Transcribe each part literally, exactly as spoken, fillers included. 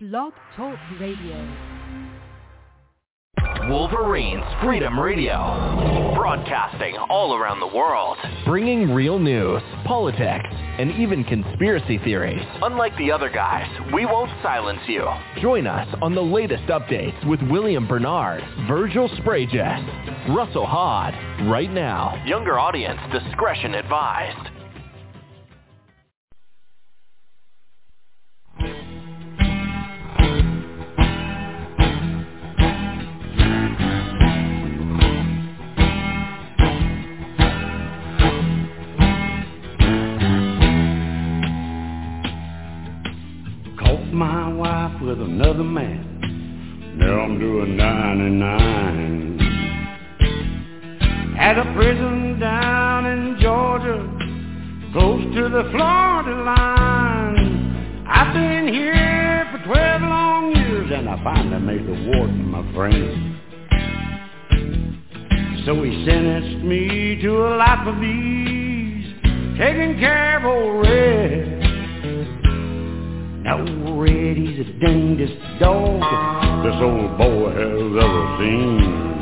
Blog Talk Radio. Wolverines Freedom Radio, broadcasting all around the world, bringing real news, politics, and even conspiracy theories. Unlike the other guys, we won't silence you. Join us on the latest updates with William Bernard, Virgil Spragus, Russell Hod, right now. Younger audience discretion advised. My wife with another man. Now I'm doing ninety-nine. At a prison down in Georgia, close to the Florida line. I've been here for twelve long years, and I finally made the warden my friend. So he sentenced me to a life of ease, taking care of old Red. Now Red, he's the dangest dog this old boy has ever seen.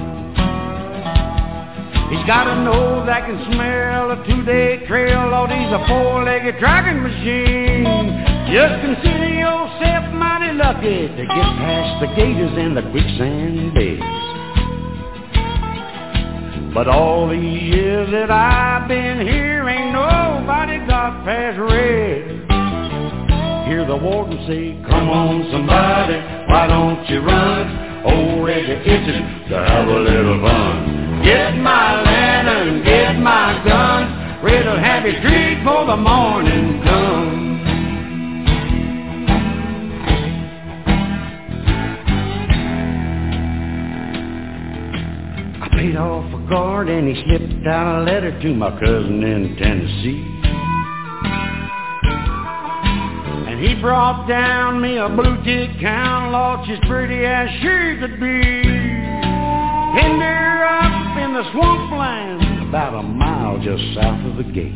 He's got a nose that can smell a two-day trail. Lord, he's a four-legged dragging machine. Just consider yourself mighty lucky to get past the gators and the quicksand beds. But all the years that I've been here, ain't nobody got past Red. Hear the warden say, come on somebody, why don't you run? Old Red, you're itching to have a little fun. Get my lantern, get my gun, Red'll have you treat for the morning comes. I paid off a guard and he slipped out a letter to my cousin in Tennessee. He brought down me a blue tick count, Lord, she's pretty as she could be. Pinned her up in the swampland, about a mile just south of the gate.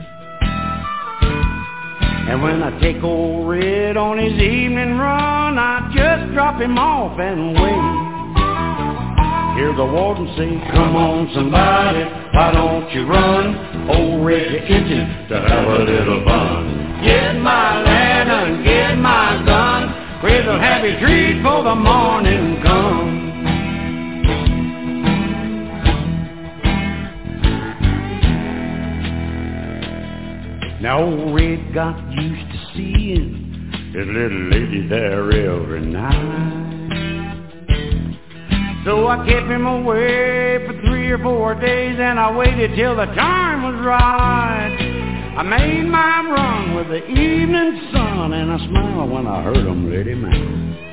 And when I take old Red on his evening run, I just drop him off and wait. Hear the warden say, come on somebody, why don't you run? Old Red, you're itching to have a little fun. Get my lantern, get my gun, Red'll have you treat for the morning comes. Now old Red got used to seeing his little lady there every night. So I kept him away for three or four days, and I waited till the time was right. I made my run with the evening sun, and I smiled when I heard him let him out.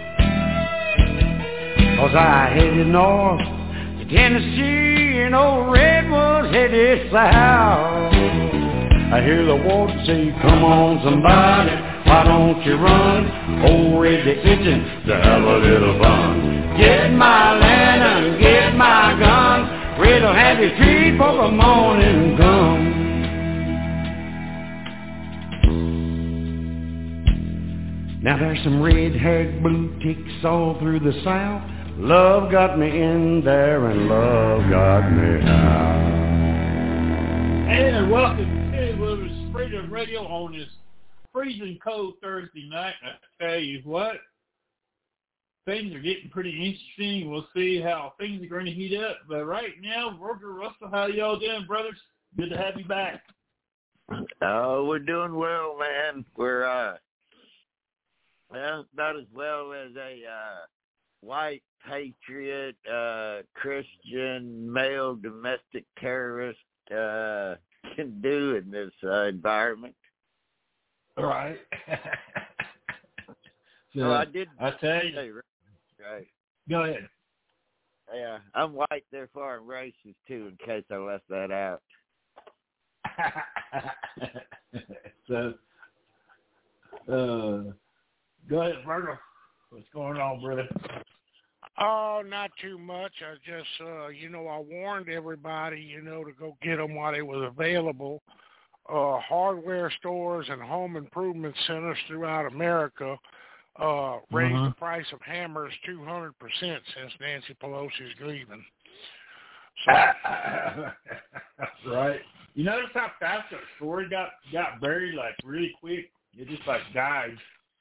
'Cause I headed north to Tennessee, and old Red was headed south. I hear the warden say, come on somebody, why don't you run? Old Red, you're itching to have a little fun. Get my lantern, get my gun, Red'll have you treat for the morning comes. Now there's some red-haired blue ticks all through the South. Love got me in there and love got me out. And welcome to Freedom Radio on this freezing cold Thursday night. I tell you what, things are getting pretty interesting. We'll see how things are going to heat up. But right now, Roger Russell, how y'all doing, brothers? Good to have you back. Oh, we're doing well, man. We're, uh, well, not as well as a uh, white patriot, uh, Christian, male domestic terrorist uh, can do in this uh, environment. Right. So oh, I did. I tell you. Say, right. Go ahead. Yeah, I'm white, therefore I'm racist too. In case I left that out. So, uh, go ahead, Virgil. What's going on, brother? Oh, not too much. I just, uh, you know, I warned everybody, you know, to go get them while they was available. Uh, hardware stores and home improvement centers throughout America uh, raised Uh-huh. the price of hammers two hundred percent since Nancy Pelosi's leaving. So, right. You notice how fast that story got got buried, like really quick? It just like died.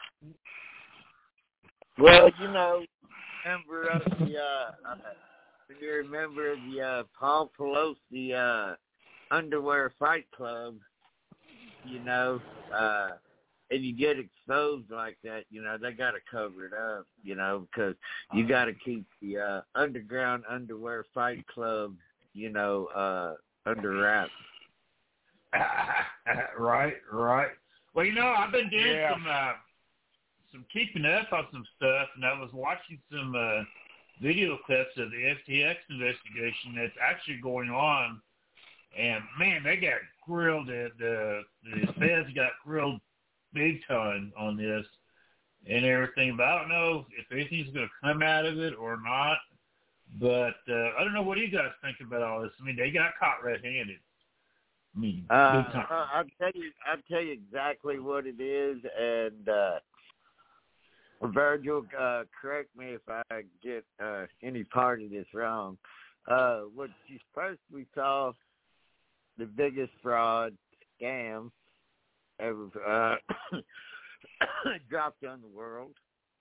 Well, you know, remember of the uh, uh you remember the uh, Paul Pelosi uh, underwear fight club, you know, uh, and you get exposed like that, you know, they got to cover it up, you know, because you got to keep the uh, underground underwear fight club, you know, uh, under wraps. right, right. Well, you know, I've been doing Yeah. some uh, some keeping up on some stuff, and I was watching some uh, video clips of the F T X investigation that's actually going on. And man, they got grilled. At the the feds got grilled big time on this and everything. But I don't know if anything's going to come out of it or not. But uh, I don't know. What do you guys think about all this? I mean, they got caught red-handed. I mean, Uh, big time. I'll tell you, I'll tell you exactly what it is, and uh, Virgil, uh, correct me if I get uh, any part of this wrong. Uh, what you first we saw the biggest fraud scam ever uh, dropped on the world.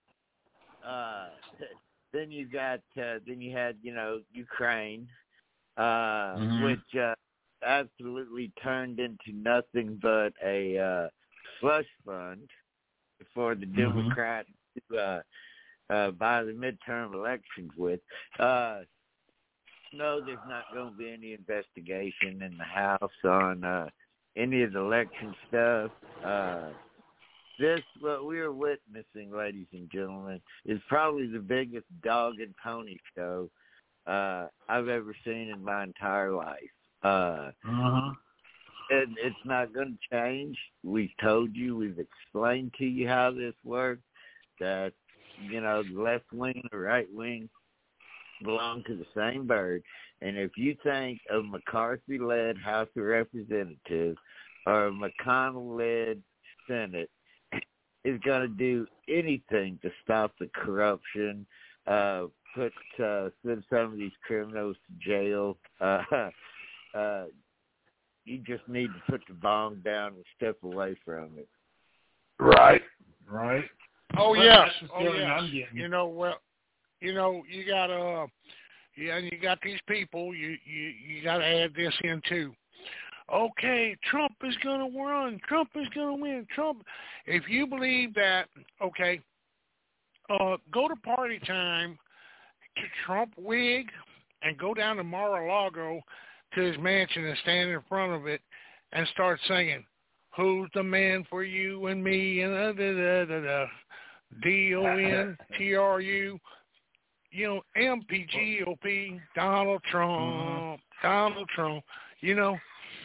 Uh, then you got uh, then you had you know Ukraine, uh, Mm-hmm. which uh, absolutely turned into nothing but a uh, slush fund for the Mhm. Democrats to uh, uh, buy the midterm elections with. Uh, no, there's not going to be any investigation in the House on uh, any of the election stuff. Uh, this, what we are witnessing, ladies and gentlemen, is probably the biggest dog and pony show uh, I've ever seen in my entire life. Uh, Uh-huh. and it's not going to change. We've told you, we've explained to you how this works, that, you know, the left wing and the right wing belong to the same bird. And if you think a McCarthy-led House of Representatives or a McConnell-led Senate is going to do anything to stop the corruption, uh, put uh, send some of these criminals to jail, uh, uh, you just need to put the bong down and step away from it. Right. Right. oh Well, yes, that's the oh feeling yes. I'm getting. You know, well, you know, you got uh, yeah, and you got these people. You you you got to add this in too. Okay, Trump is going to run. Trump is going to win. Trump. If you believe that, okay, uh, go to party time to Trump wig and go down to Mar-a-Lago to his mansion and stand in front of it and start singing, "Who's the man for you and me?" and da da da da da, D O N T R U, you know, M P G O P, Donald Trump, Donald Trump, you know,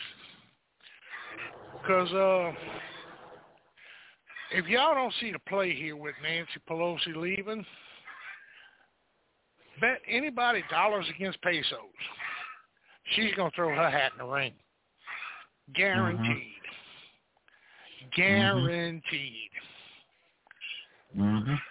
because uh, if y'all don't see the play here with Nancy Pelosi leaving, bet anybody dollars against pesos, she's going to throw her hat in the ring. Guaranteed. Mm-hmm. Guaranteed. Mm-hmm.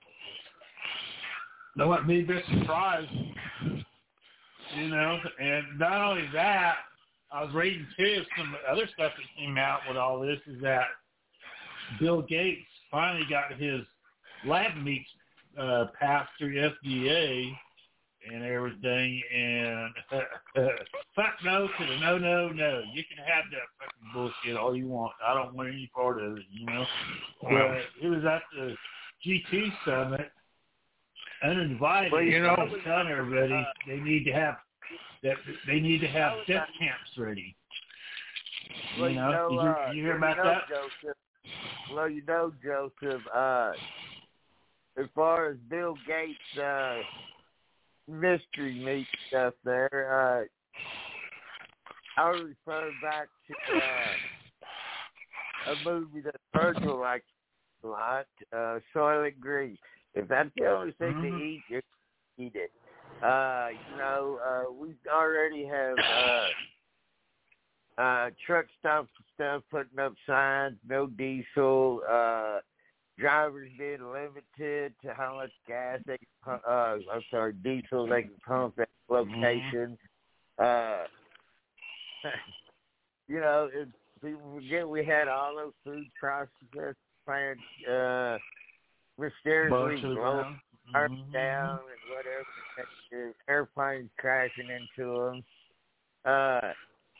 Don't let me be surprised. You know, and not only that, I was reading too some other stuff that came out with all this is that Bill Gates finally got his lab meats uh, passed through F D A and everything, and uh, fuck no to the no, no, no. You can have that fucking bullshit all you want. I don't want any part of it, you know. But it was at the G two summit, uninvited. Well, you know, I was telling everybody they need to have that they need to have death camps ready. You Well, know, you know, did you, uh, did you hear you about know, that? Joseph, well, you know, Joseph, uh, as far as Bill Gates' uh, mystery meat stuff there, uh, I'll refer back to uh, a movie that Virgil likes a lot, uh, Soylent Green. If that's the only thing Mm-hmm. to eat, just eat it. Uh, you know, uh, we already have uh, uh, truck stops and stuff putting up signs, no diesel, uh, drivers being limited to how much gas they can pump, uh, I'm sorry, diesel they can pump at locations. Mm-hmm. Uh, you know, it, people forget we had all those food processors plants uh, mysteriously blowing cars mm-hmm. down and whatever, airplanes crashing into them. Uh,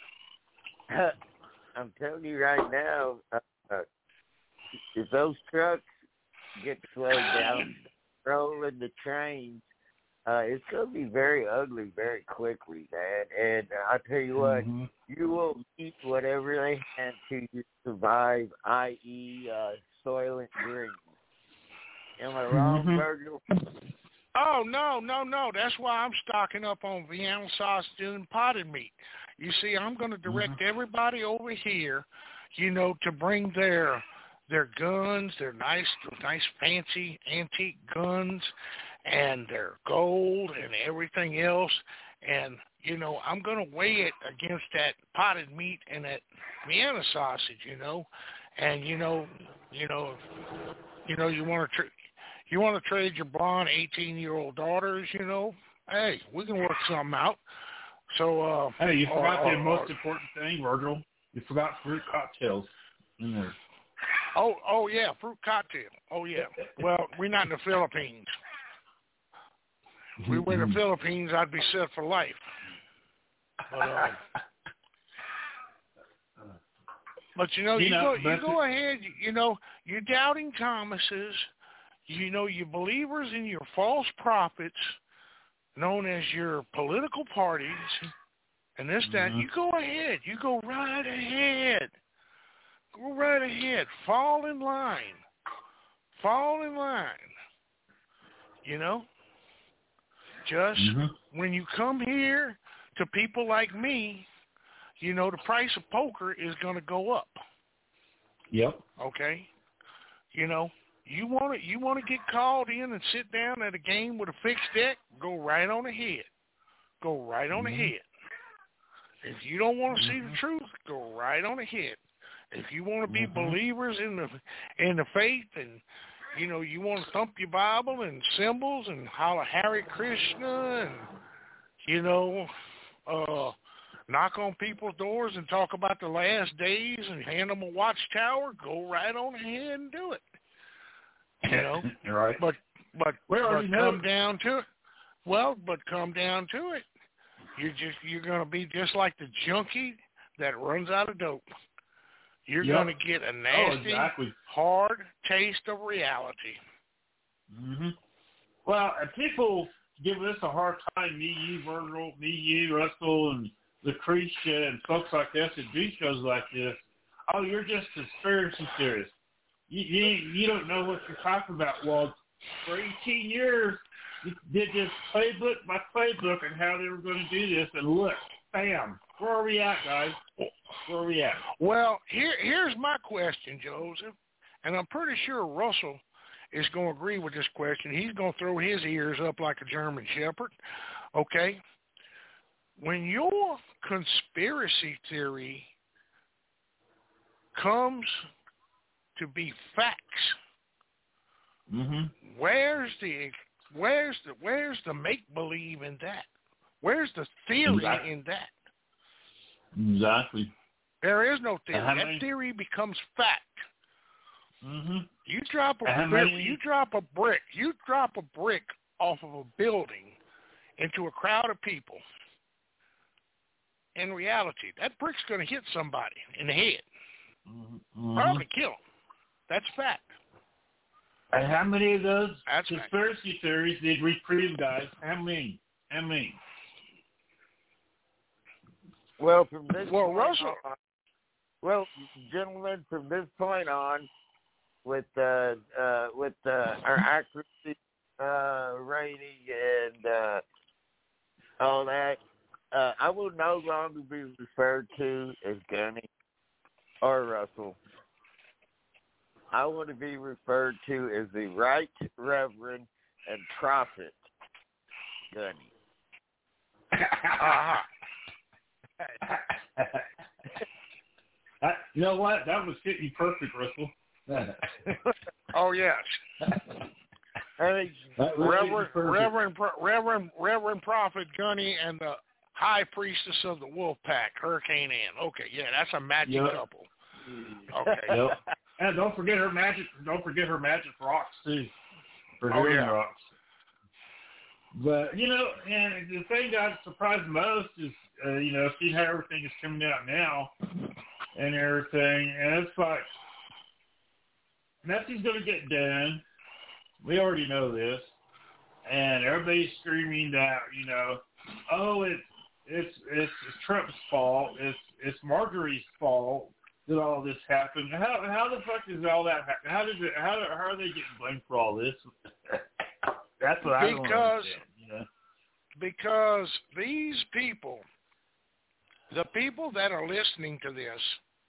I'm telling you right now, uh, if those trucks get slowed down, rolling the trains, uh, it's going to be very ugly very quickly, man. And uh, I tell you what, mm-hmm. you will eat whatever they can to survive, that is, uh, Soylent Green. Am I wrong, mm-hmm. Virgil? Oh, no, no, no. That's why I'm stocking up on Vienna sausage and potted meat. You see, I'm going to direct mm-hmm. everybody over here, you know, to bring their their guns, their nice, nice fancy antique guns, and their gold and everything else. And, you know, I'm going to weigh it against that potted meat and that Vienna sausage, you know. And, you know, you know, you know, you want to tr- you want to trade your blonde eighteen-year-old daughters, you know, hey, we can work something out. So, uh, hey, you forgot uh, the uh, most uh, important thing, Virgil. You forgot fruit cocktails in there. Oh, oh yeah, fruit cocktail. Oh yeah. Well, we're not in the Philippines. If we were in the Philippines, I'd be set for life. But, uh, but you know, you, you know, go, you go ahead. You know, you doubting Thomases. You know, you believers in your false prophets, known as your political parties, and this, that. Mm-hmm. You go ahead. You go right ahead. Go right ahead. Fall in line. Fall in line. You know? Just mm-hmm. when you come here to people like me, you know, the price of poker is going to go up. Yep. Okay? You know, you want to you want to get called in and sit down at a game with a fixed deck, go right on ahead. Go right on mm-hmm. ahead. If you don't want to mm-hmm. see the truth, go right on ahead. If you want to be mm-hmm. believers in the in the faith, and you know you want to thump your Bible and symbols and holler Hare Krishna and you know uh, knock on people's doors and talk about the last days and hand them a watchtower, go right on ahead and do it. You know, right? But but, well, but come down to it. Well, but come down to it. You're just you're going to be just like the junkie that runs out of dope. You're yep. going to get a nasty, oh, exactly. hard taste of reality. Mm-hmm. Well, and people give us a hard time, me, you, Virgil, me, you, Russell, and Lucretia, and folks like us that do shows like this. Oh, you're just conspiracy theorists. You, you, you don't know what you're talking about. Well, for eighteen years, you did this playbook by playbook and how they were going to do this, and look, bam, where are we at, guys? Where are we at? Well, here, here's my question, Joseph, and I'm pretty sure Russell is going to agree with this question. He's going to throw his ears up like a German shepherd, okay? When your conspiracy theory comes to be facts, mm-hmm. where's the where's the where's the make believe in that? Where's the theory exactly. in that? Exactly. There is no theory. Uh, that many... theory becomes fact. Mm-hmm. You drop a uh, brick, many... you drop a brick, you drop a brick off of a building into a crowd of people. In reality, that brick's going to hit somebody in the head. Mm-hmm. Probably kill them. That's fact. And how many of those That's conspiracy fact. theories did we prove, guys? How many? How many? Well, from this well, point Russell. on, well, gentlemen, from this point on, with uh, uh, with uh, our accuracy uh, rating and uh, all that, uh, I will no longer be referred to as Gunny or Russell. I want to be referred to as the Right Reverend and Prophet Gunny. uh-huh. That, you know what? That was fitting perfect, Russell. Oh yes. Hey, Reverend, Reverend, Reverend, Reverend Prophet Gunny and the High Priestess of the Wolf Pack, Hurricane Ann. Okay, yeah, that's a magic yep. couple. Okay. Yep. And don't forget her magic. Don't forget her magic rocks too, for oh, hearing yeah. rocks. But you know, and the thing that surprised most is, uh, you know, seeing how everything is coming out now and everything, and it's like nothing's going to get done. We already know this, and everybody's screaming that, you know, oh, it's it's it's Trump's fault. It's it's Marjorie's fault that all this happened. How how the fuck is all that happen? How did it, how how are they getting blamed for all this? That's what I don't because understand, you know? because these people, the people that are listening to this,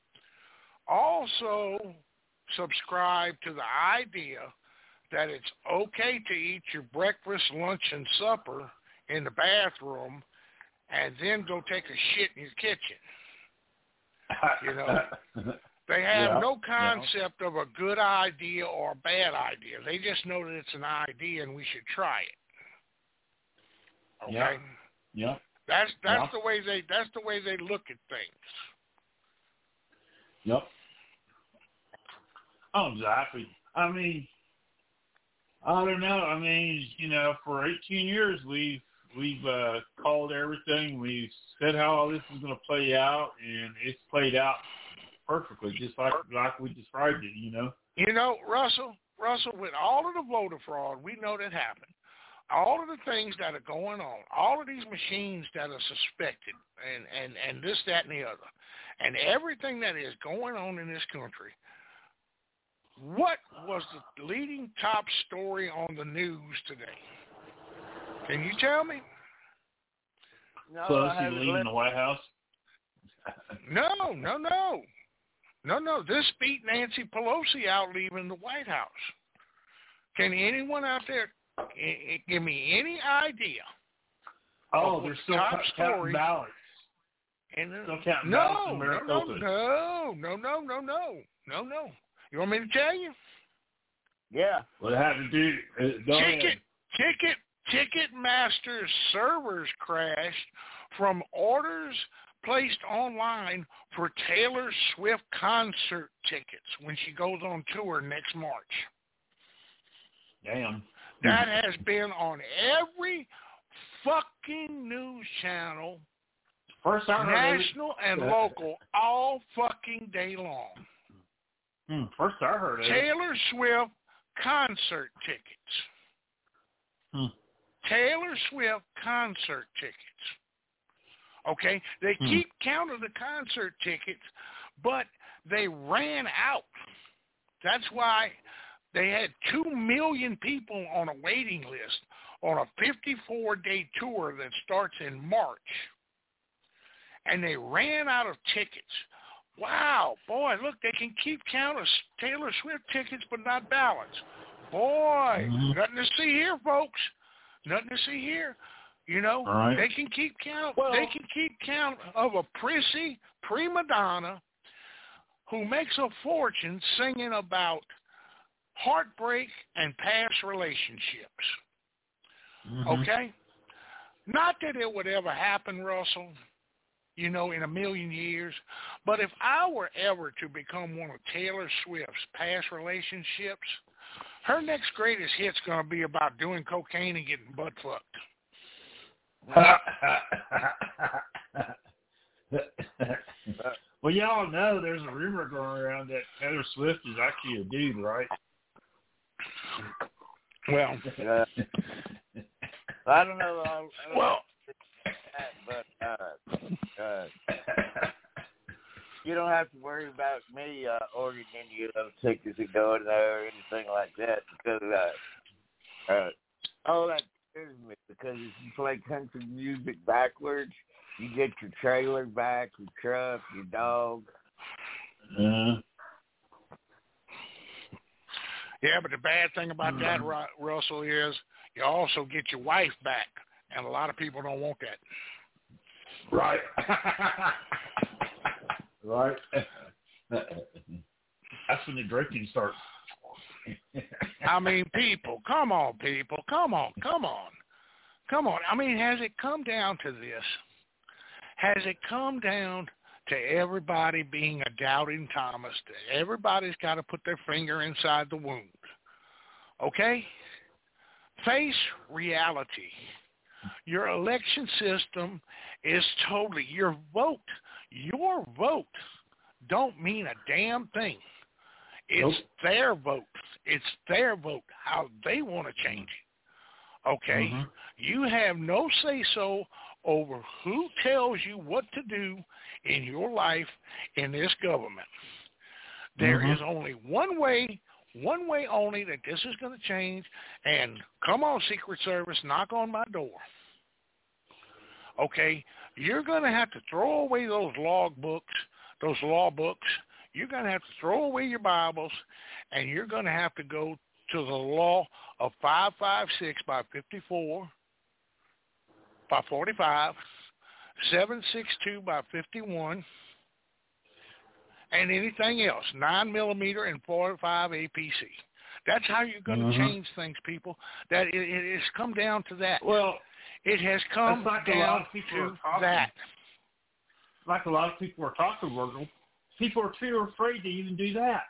also subscribe to the idea that it's okay to eat your breakfast, lunch, and supper in the bathroom and then go take a shit in your kitchen. You know, they have yeah, no concept yeah. of a good idea or a bad idea. They just know that it's an idea and we should try it. Okay? Yeah. yeah. That's that's yeah. the way they that's the way they look at things. Yep. Oh, exactly. I mean, I don't know. I mean, you know, for eighteen years we've we've uh, called everything. We've said how all this is going to play out, and it's played out perfectly, just like like we described it. You know. You know, Russell, Russell, with all of the voter fraud, we know that happened. All of the things that are going on, all of these machines that are suspected, and, and, and this, that, and the other, and everything that is going on in this country, what was the leading top story on the news today? Can you tell me? No, Pelosi leaving the White House? No, no, no. No, no. This beat Nancy Pelosi out leaving the White House. Can anyone out there give me any idea? Oh, they're still top counting ballots. And still counting no, ballots in no, Maricopa. no, no, no, no, no, no, no. You want me to tell you? Yeah. What had to do? Uh, ticket, ticket, Ticketmaster servers crashed from orders placed online for Taylor Swift concert tickets when she goes on tour next March. Damn. That has been on every fucking news channel, First I heard national and local, all fucking day long. Hmm. First I heard of it. Taylor Swift concert tickets. Hmm. Taylor Swift concert tickets. Okay? They hmm. keep count of the concert tickets, but they ran out. That's why they had two million people on a waiting list on a fifty-four day tour that starts in March. And they ran out of tickets. Wow, boy, look, they can keep count of Taylor Swift tickets but not ballots. Boy, mm-hmm. nothing to see here, folks. Nothing to see here. You know, right. they can keep count. Well, they can keep count of a prissy prima donna who makes a fortune singing about heartbreak and past relationships. Mm-hmm. Okay? Not that it would ever happen, Russell, you know, in a million years, but if I were ever to become one of Taylor Swift's past relationships, her next greatest hit's going to be about doing cocaine and getting butt fucked. Well, y'all know there's a rumor going around that Taylor Swift is actually a dude, right? Well, uh, I don't know. I, I don't well, know but uh, uh, you don't have to worry about me uh, ordering any of those tickets and going there or anything like that because uh, uh, all that scares me because if you play country music backwards, you get your trailer back, your truck, your dog. Uh, yeah, but the bad thing about that, Russell, is you also get your wife back, and a lot of people don't want that. Right. Right. That's when the drinking starts. I mean, people, come on, people, come on, come on, come on. I mean, has it come down to this? Has it come down to everybody being a doubting Thomas? Everybody's got to put their finger inside the wound. Okay? Face reality. Your election system is totally, your vote, your vote don't mean a damn thing. It's nope. their vote. It's their vote, how they want to change it. Okay? Mm-hmm. You have no say-so over who tells you what to do in your life in this government. There mm-hmm. is only one way, one way only that this is going to change, and come on, Secret Service, knock on my door. Okay? You're going to have to throw away those log books, those law books. You're going to have to throw away your Bibles, and you're going to have to go to the law of five five six by fifty-four, by forty-five, seven sixty-two by fifty-one, and anything else, nine millimeter and forty-five A P C. That's how you're going mm-hmm. to change things, people. That it, it has come down to that. Well, it has come like down to that. Like a lot of people are talking, Virgil. People are too afraid to even do that.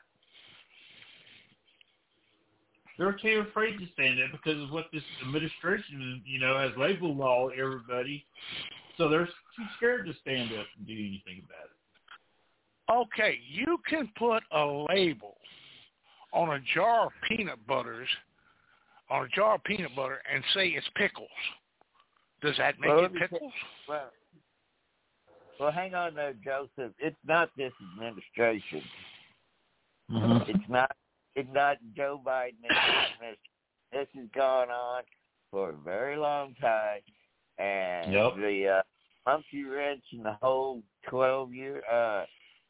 They're too afraid to stand up because of what this administration, you know, has labeled law everybody. So they're too scared to stand up and do anything about it. Okay, you can put a label on a jar of peanut butters, on a jar of peanut butter, and say it's pickles. Does that make well, it pickles? Well, well, hang on there, Joseph. It's not this administration. Mm-hmm. It's not. It's not Joe Biden. This has gone on for a very long time, and yep. the uh, monkey wrench in the whole twelve-year, uh,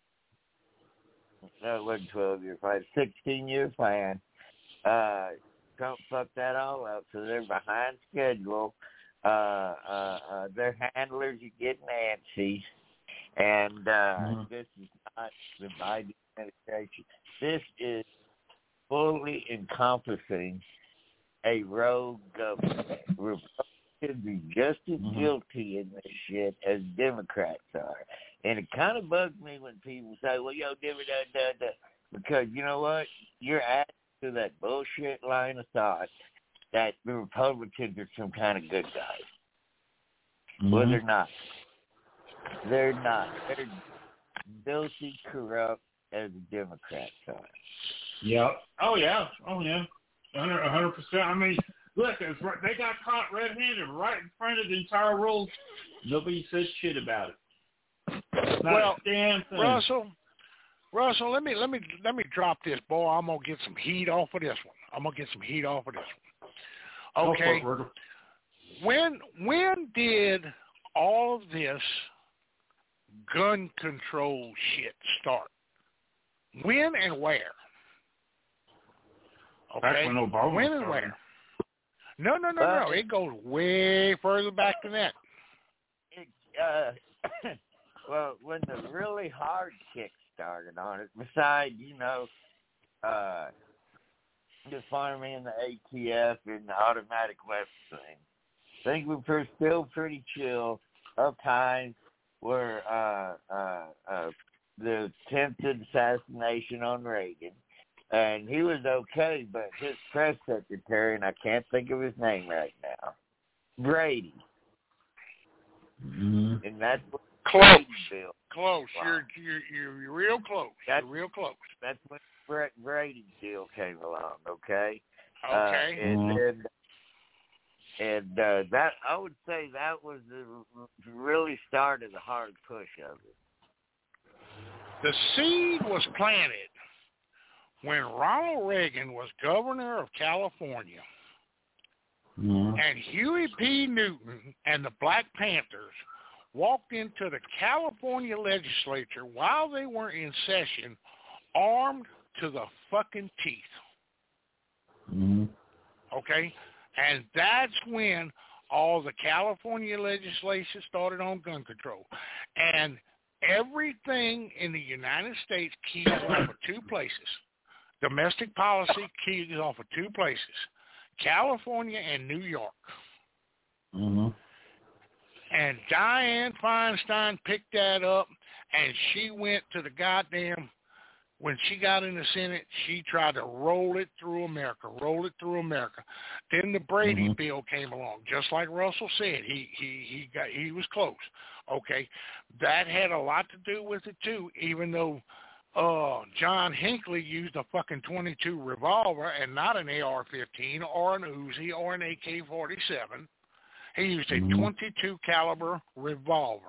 no, it wasn't twelve-year plan, sixteen-year plan. Uh, Trump fucked that all up, so they're behind schedule. Uh, uh, uh, their handlers are getting antsy, and uh, mm-hmm. this is not the Biden administration. This is fully encompassing a rogue government. Republicans are just as mm-hmm. guilty in this shit as Democrats are. And it kind of bugs me when people say, well, yo, da da da da, because you know what? You're adding to that bullshit line of thought that the Republicans are some kind of good guys. Mm-hmm. Well, they're not. They're not. They're filthy, corrupt as the Democrats are. Yep. Oh, yeah. Oh, yeah. one hundred percent. I mean, look, it's right, they got caught red-handed right in front of the entire world. Nobody says shit about it. Not well, a damn thing. Russell, Russell, let me let me let me drop this, boy. I'm gonna get some heat off of this one. I'm gonna get some heat off of this one. Okay. It, when when did all of this gun control shit start? When and where? Okay. When, Obama when and where? No, no, no, uh, no. It goes way further back than that. It, uh, well, when the really hard kick started on it, besides, you know, uh, the Army and the A T F and the automatic weapons thing, I think we were still pretty chill. Up times were uh, uh, uh, the attempted assassination on Reagan. And he was okay, but his press secretary, and I can't think of his name right now, Brady. Mm-hmm. And that's what close. Bill. Close. Wow. You're, you're you're you're real close. That's, you're real close. That's when Brady's deal came along. Okay. Okay. Uh, and mm-hmm. and, and uh, that I would say that was the really start of the hard push of it. The seed was planted when Ronald Reagan was governor of California, mm-hmm. and Huey P. Newton and the Black Panthers walked into the California legislature while they were in session, armed to the fucking teeth. Mm-hmm. Okay? And that's when all the California legislation started on gun control. And everything in the United States keys off of two places. Domestic policy keys off of two places, California and New York. Mm-hmm. And Dianne Feinstein picked that up, and she went to the goddamn, when she got in the Senate, she tried to roll it through America, roll it through America. Then the Brady mm-hmm. bill came along, just like Russell said. He he he got he was close. Okay, that had a lot to do with it too. Even though uh, John Hinckley used a fucking twenty-two revolver and not an A R fifteen or an Uzi or an A K forty-seven. He used a mm-hmm. twenty-two caliber revolver.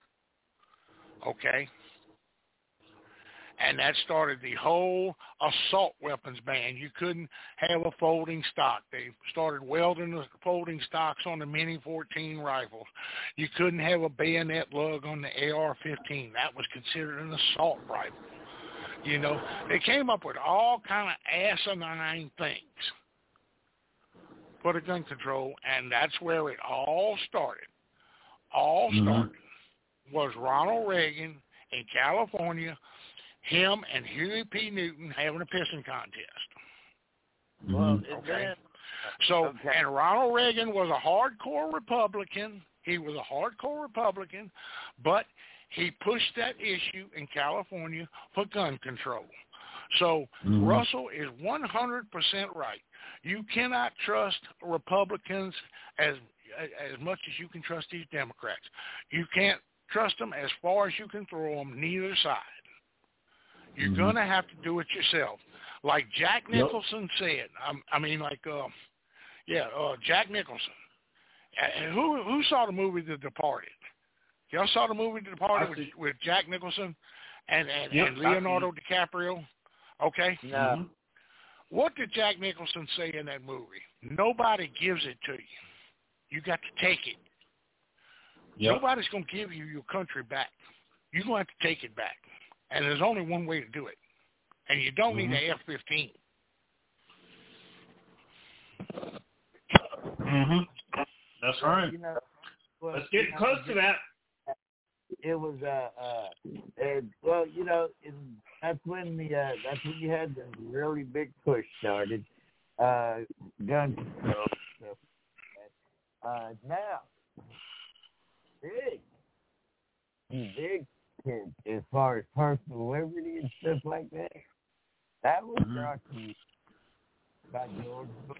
Okay? And that started the whole assault weapons ban. You couldn't have a folding stock. They started welding the folding stocks on the Mini fourteen rifles. You couldn't have a bayonet lug on the A R fifteen. That was considered an assault rifle. You know, they came up with all kind of asinine things for the gun control, and that's where it all started. All mm-hmm. started was Ronald Reagan in California, him and Huey P. Newton having a pissing contest. Well, okay. Then, so, okay. and Ronald Reagan was a hardcore Republican. He was a hardcore Republican, but he pushed that issue in California for gun control. So mm-hmm. Russell is one hundred percent right. You cannot trust Republicans as as much as you can trust these Democrats. You can't trust them as far as you can throw them, neither side. You're mm-hmm. going to have to do it yourself. Like Jack Nicholson yep. said, um, I mean, like, uh, yeah, uh, Jack Nicholson. Uh, who who saw the movie The Departed? Y'all saw the movie The Departed with, with Jack Nicholson and, and, yep, and Leonardo DiCaprio? Okay? No. Mm-hmm. What did Jack Nicholson say in that movie? Nobody gives it to you. You got to take it. Yep. Nobody's going to give you your country back. You're going to have to take it back. And there's only one way to do it. And you don't mm-hmm. need an F fifteen. Mm-hmm. That's right. You know, well, let's get you close know, to that. It was, uh, uh, and, well, you know, in, that's when the, uh, that's when you had the really big push started, uh, gun control stuff. Uh, now, big, big kids, as far as personal liberty and stuff like that, that was mm-hmm. brought to you by George Bush.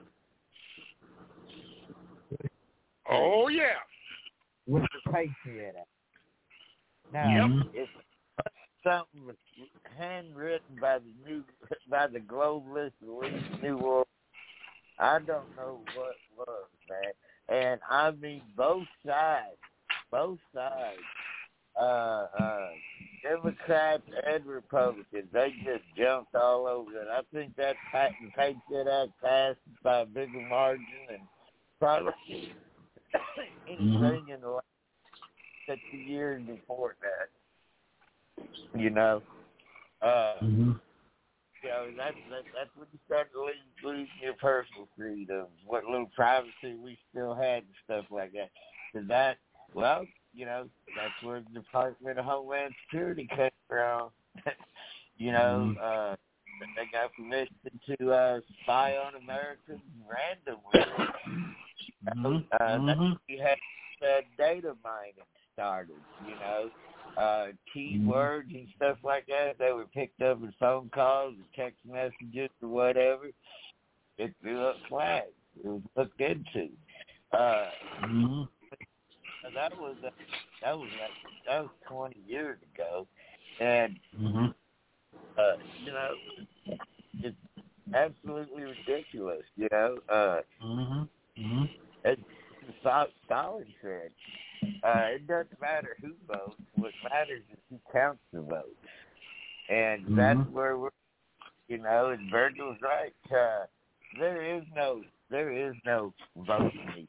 Oh, yeah. With the Patriot Act. Now, yep. it's something handwritten by the new, by the globalist elite New World. I don't know what was, man. And I mean, both sides, both sides, uh, uh, Democrats and Republicans, they just jumped all over it. I think that Patriot Act passed by a bigger margin than probably anything mm-hmm. in the last sixty years before that. You know, uh, mm-hmm. you know, that's, that, that's when you start to lose, lose your personal freedoms, what little privacy we still had and stuff like that. And that, well, you know, that's where the Department of Homeland Security came from. you know, mm-hmm. uh, they got permission to uh, spy on Americans randomly. Mm-hmm. Uh, mm-hmm. We had uh, data mining started, you know. Uh, keywords and stuff like that, they were picked up in phone calls or text messages or whatever. It threw up flags. It was looked into. Uh, mm-hmm. That was uh, that was like that was twenty years ago, and mm-hmm. uh, you know, it's absolutely ridiculous. You know, uh, mm-hmm. Mm-hmm. as Stalin said. Uh, it doesn't matter who votes. What matters is who counts the votes. And mm-hmm. that's where we're, you know, and Virgil's right. Uh, there is no, there is no voting.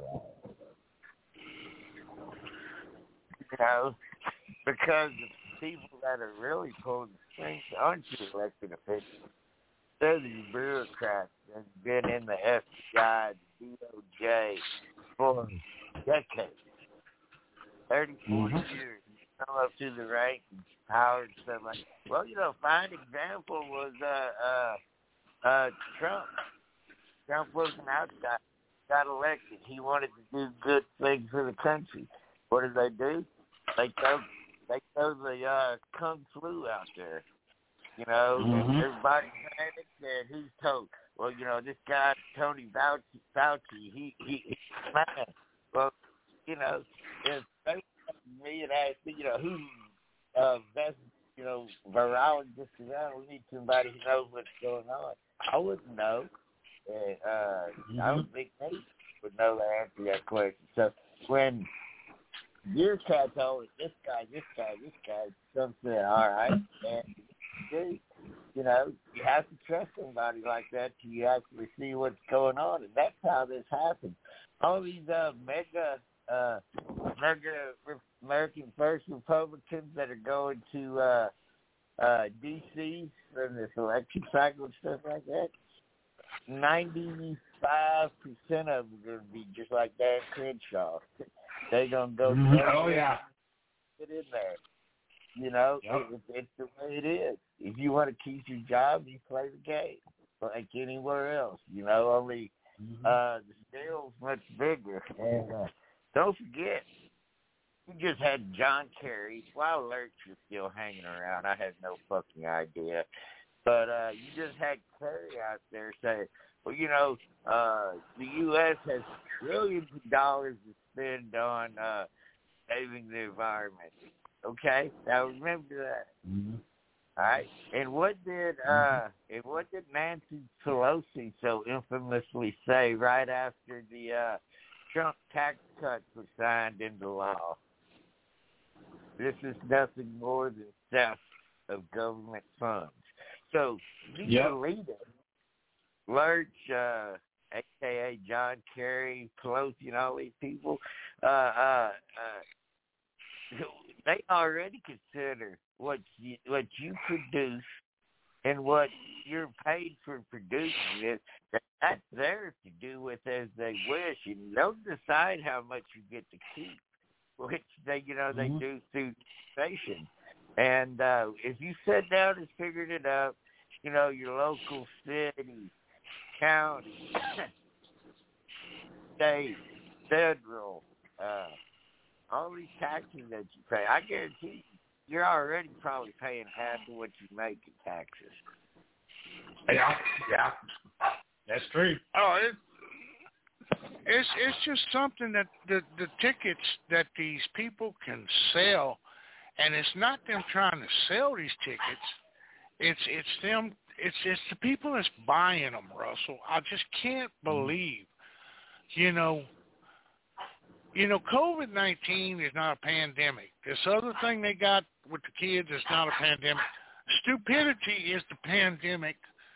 You know, because the people that are really pulling the strings aren't your elected officials. They're the bureaucrats that have been in the F B I, the D O J for decades. thirty, forty mm-hmm. years. You come up to the rank and power and stuff like that. Well, you know, a fine example was uh, uh, uh, Trump. Trump wasn't outside. Got elected. He wanted to do good things for the country. What did they do? They throw, they throw the uh, Kung Flu out there. You know, mm-hmm. and everybody panicked, and who's told? Well, you know, this guy, Tony Fauci, Fauci he, he, he's mad. Well, you know, if they me and asked me, you know, who uh, best, you know, virologist around, we need somebody who knows what's going on. I wouldn't know. And, uh, mm-hmm. I don't think they would know the answer to that question. So when your cat told this guy, this guy, this guy, some said, all right, and you know, you have to trust somebody like that till you actually see what's going on, and that's how this happened. All these uh, mega, uh, mega American First Republicans that are going to uh, uh, D C from this election cycle and stuff like that, ninety-five percent of them are going to be just like Dan Crenshaw. They're going to go. Oh yeah, get in there. You know, yep. it, it's the way it is. If you want to keep your job, you play the game like anywhere else. You know, only mm-hmm. uh, the scale's much bigger. And uh, don't forget, we just had John Kerry. While Lurch was still hanging around, I had no fucking idea. But uh, you just had Kerry out there saying, well, you know, uh, the U S has trillions of dollars to spend on uh, saving the environment. Okay, now remember that. Mm-hmm. All right, and what did uh, and what did Nancy Pelosi so infamously say right after the uh, Trump tax cuts were signed into law? This is nothing more than theft of government funds. So these yep. leaders, Lurch, uh, A K A John Kerry, Pelosi, and all these people, uh, uh, uh, they already consider what you, what you produce and what you're paid for producing it. That's theirs to do with as they wish, and they'll decide how much you get to keep, which they, you know, they mm-hmm. do through taxation. And uh, if you sit down and figured it out, you know, your local city, county, state, federal, uh, all these taxes that you pay, I guarantee you, you're already probably paying half of what you make in taxes. Yeah, yeah, that's true. Oh, it, it's it's just something that the the tickets that these people can sell, and it's not them trying to sell these tickets. It's it's them. It's it's the people that's buying them, Russell. I just can't believe, you know. You know, COVID nineteen is not a pandemic. This other thing they got with the kids is not a pandemic. Stupidity is the pandemic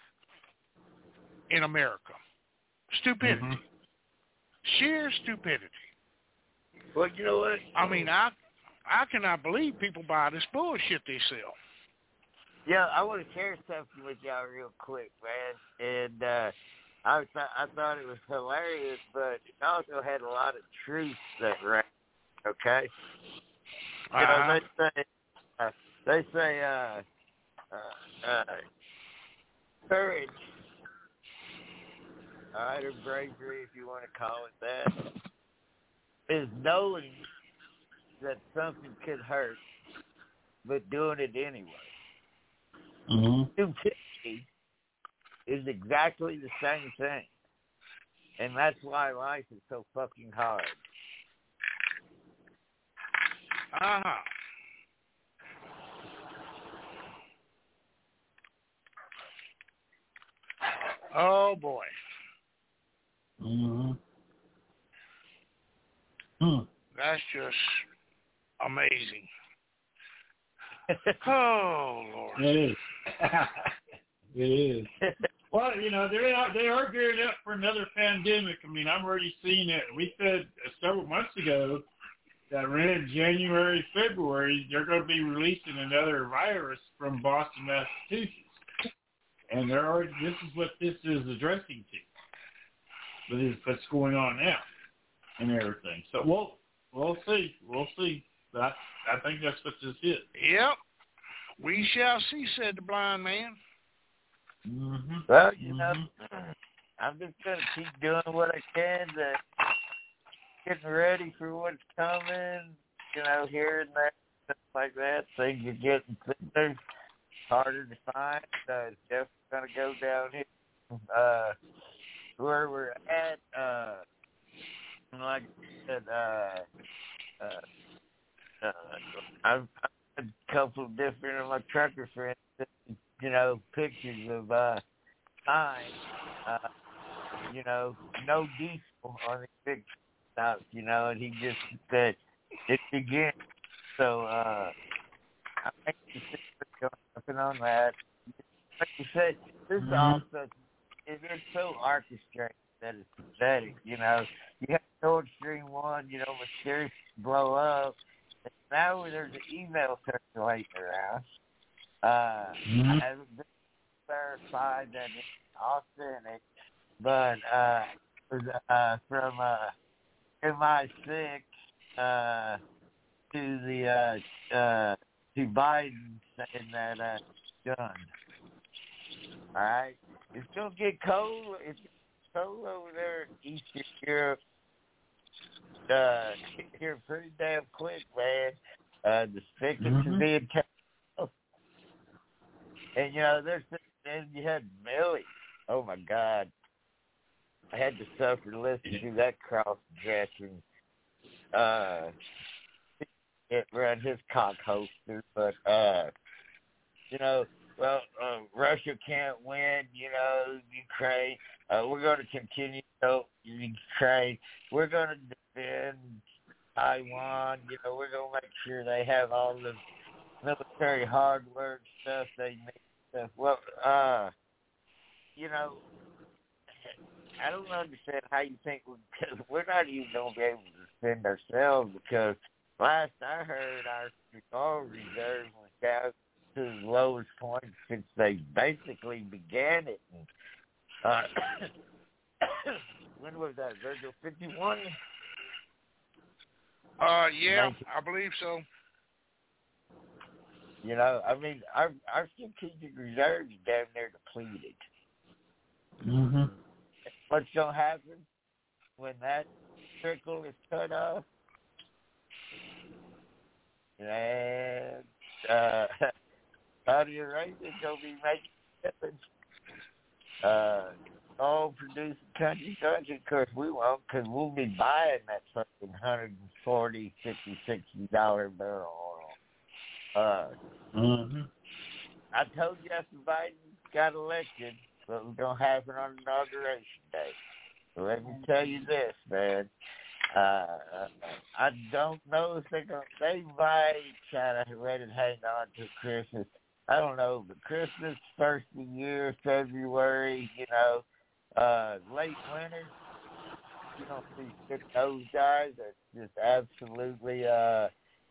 in America. Stupidity. Mm-hmm. Sheer stupidity. Well, you know what? I mean, I I cannot believe people buy this bullshit they sell. Yeah, I want to share something with y'all real quick, man. And uh, I th- I thought it was hilarious, but it also had a lot of truth that ran. Okay, uh-huh. You know, they say uh, they say uh, uh, uh, courage, all right, or bravery, if you want to call it that, is knowing that something could hurt, but doing it anyway. Mm-hmm. Stupidity is exactly the same thing. And that's why life is so fucking hard. Uh-huh. Oh, boy. Mm-hmm. Hmm. That's just amazing. Oh, Lord. It is. It is. Well, you know, they are, they are gearing up for another pandemic. I mean, I'm already seeing it. We said several months ago that around January, February, they're going to be releasing another virus from Boston, Massachusetts. And they're already, this is what this is addressing to. But it's what's going on now and everything. So we'll, we'll see. We'll see. I, I think that's what this is. Yep. We shall see, said the blind man. Mm-hmm. Well, you mm-hmm. know, I'm just going to keep doing what I can to getting ready for what's coming, you know, here and there, stuff like that. Things are getting thicker, harder to find. Uh, it's definitely going to go down here. Uh, where we're at, uh, like I said, uh, uh, uh, I've, I've had a couple of different of my trucker friends, you know, pictures of uh, signs, uh, you know, no diesel on the big stuff, you know, and he just said it begins. So uh, I think you should something on that. Like you said, this is also, it is so orchestrated that it's pathetic, you know. You have Nord Stream one, you know, mysteriously blow up. And now there's an email circulating around. Uh, mm-hmm. I haven't been verified that it's authentic, but uh, it was uh, from uh, M I six uh, to the uh, uh, to Biden saying that uh, done. All right, it's gonna get cold. It's cold over there in Eastern Europe. Uh, here pretty damn quick, man. Uh, the spigots mm-hmm. are being kept. And you know, there's and you had Millie. Oh my God, I had to suffer to listen to that cross dressing. Uh, it run his cock holster, but uh, you know. Well, uh, Russia can't win, you know, Ukraine. Uh, we're going to continue to help Ukraine. We're going to defend Taiwan. You know, we're going to make sure they have all the military hardware stuff they need. Stuff. Well, uh, you know, I don't understand how you think we're, we're not even going to be able to defend ourselves because last I heard our our reserve was down to the lowest point since they basically began it. And, uh, when was that, Virgil? fifty-one? Uh, yeah, I believe so. You know, I mean, our our strategic reserves damn near depleted. Mm-hmm. What's going to happen when that trickle is cut off? And, uh... Saudi Arabia's going to be making weapons. Uh, all producing countries, countries, of course, we won't because we'll be buying that fucking one hundred forty dollars, fifty dollars, sixty dollars barrel oil. Uh, mm-hmm. I told you after Biden got elected what was going to happen on Inauguration Day. So let me tell you this, man. Uh, I don't know if they're going to, they might try to let it hang on to Christmas. I don't know, but Christmas, first of the year, February, you know, uh, late winter, you don't see six those guys. That's just absolutely uh,